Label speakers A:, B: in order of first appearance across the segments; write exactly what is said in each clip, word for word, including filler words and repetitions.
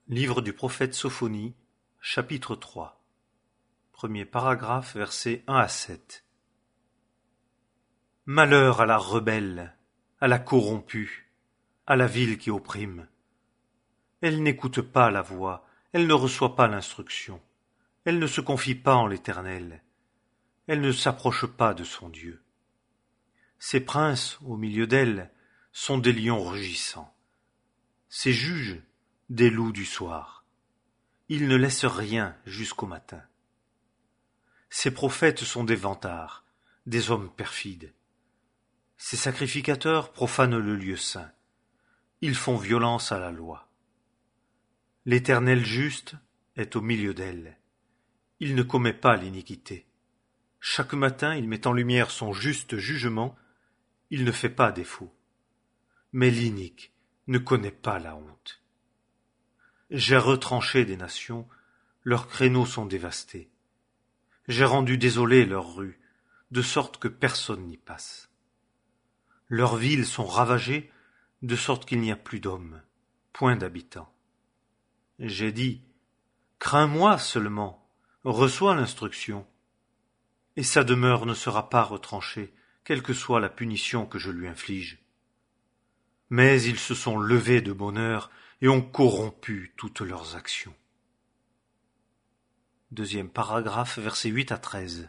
A: Livre du prophète Sophonie, chapitre trois. Premier paragraphe, versets un à sept. Malheur à la rebelle, à la corrompue, à la ville qui opprime. Elle n'écoute pas la voix, elle ne reçoit pas l'instruction, elle ne se confie pas en l'Éternel, elle ne s'approche pas de son Dieu. Ses princes, au milieu d'elle, sont des lions rugissants. Ses juges, des loups du soir. Ils ne laissent rien jusqu'au matin. Ses prophètes sont des vantards, des hommes perfides. Ses sacrificateurs profanent le lieu saint. Ils font violence à la loi. L'Éternel juste est au milieu d'elle. Il ne commet pas l'iniquité. Chaque matin, il met en lumière son juste jugement. Il ne fait pas défaut. Mais l'inique ne connaît pas la honte. J'ai retranché des nations, leurs créneaux sont dévastés. J'ai rendu désolées leurs rues, de sorte que personne n'y passe. Leurs villes sont ravagées, de sorte qu'il n'y a plus d'hommes, point d'habitants. J'ai dit, crains-moi seulement, reçois l'instruction, et sa demeure ne sera pas retranchée, quelle que soit la punition que je lui inflige. Mais ils se sont levés de bonne heure et ont corrompu toutes leurs actions. Deuxième paragraphe, versets huit à treize.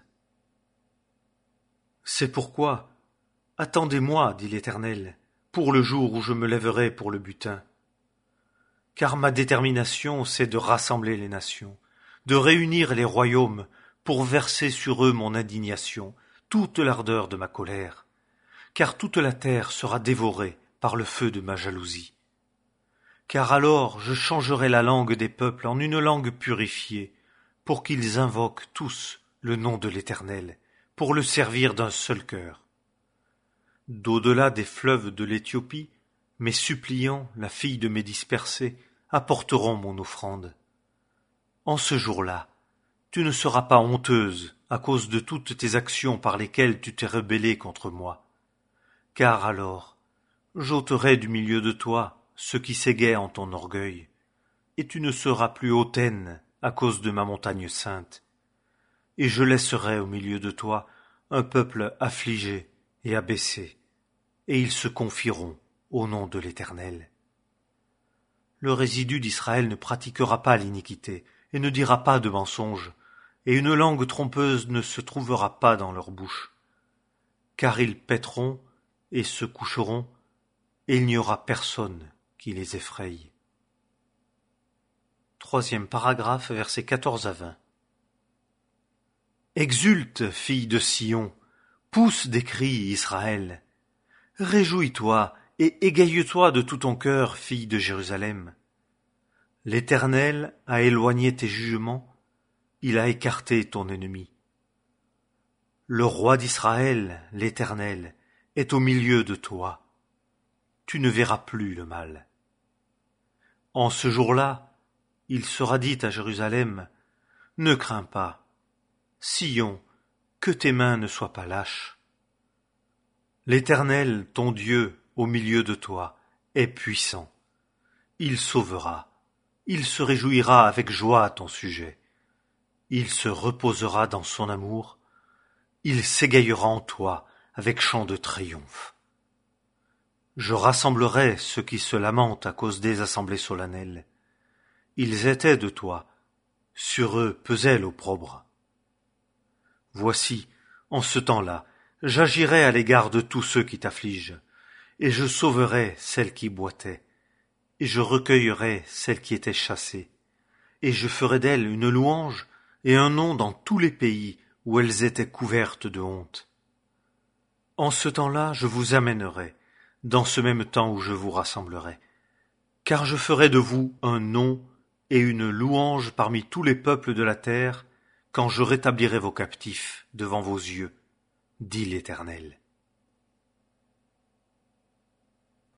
A: C'est pourquoi, attendez-moi, dit l'Éternel, pour le jour où je me lèverai pour le butin. Car ma détermination, c'est de rassembler les nations, de réunir les royaumes pour verser sur eux mon indignation, toute l'ardeur de ma colère, car toute la terre sera dévorée par le feu de ma jalousie. Car alors je changerai la langue des peuples en une langue purifiée, pour qu'ils invoquent tous le nom de l'Éternel, pour le servir d'un seul cœur. D'au-delà des fleuves de l'Éthiopie, mes suppliants, la fille de mes dispersés, apporteront mon offrande. En ce jour-là, tu ne seras pas honteuse à cause de toutes tes actions par lesquelles tu t'es rebellée contre moi. Car alors, j'ôterai du milieu de toi ce qui s'égaie en ton orgueil, et tu ne seras plus hautaine à cause de ma montagne sainte. Et je laisserai au milieu de toi un peuple affligé et abaissé, et ils se confieront au nom de l'Éternel. Le résidu d'Israël ne pratiquera pas l'iniquité, et ne dira pas de mensonge, et une langue trompeuse ne se trouvera pas dans leur bouche. Car ils paîtront et se coucheront, et il n'y aura personne qui les effraie. Troisième paragraphe, versets quatorze à vingt. Exulte, fille de Sion, pousse des cris, Israël. Réjouis-toi et égaye-toi de tout ton cœur, fille de Jérusalem. L'Éternel a éloigné tes jugements, il a écarté ton ennemi. Le roi d'Israël, l'Éternel, est au milieu de toi. Tu ne verras plus le mal. En ce jour-là, il sera dit à Jérusalem, ne crains pas, Sion, que tes mains ne soient pas lâches. L'Éternel, ton Dieu, au milieu de toi, est puissant. Il sauvera, il se réjouira avec joie à ton sujet. Il se reposera dans son amour, il s'égayera en toi avec chant de triomphe. Je rassemblerai ceux qui se lamentent à cause des assemblées solennelles. Ils étaient de toi, sur eux pesait l'opprobre. Voici, en ce temps-là, j'agirai à l'égard de tous ceux qui t'affligent, et je sauverai celles qui boitaient, et je recueillerai celles qui étaient chassées, et je ferai d'elles une louange et un nom dans tous les pays où elles étaient couvertes de honte. En ce temps-là, je vous amènerai, dans ce même temps où je vous rassemblerai, car je ferai de vous un nom et une louange parmi tous les peuples de la terre, quand je rétablirai vos captifs devant vos yeux, dit l'Éternel.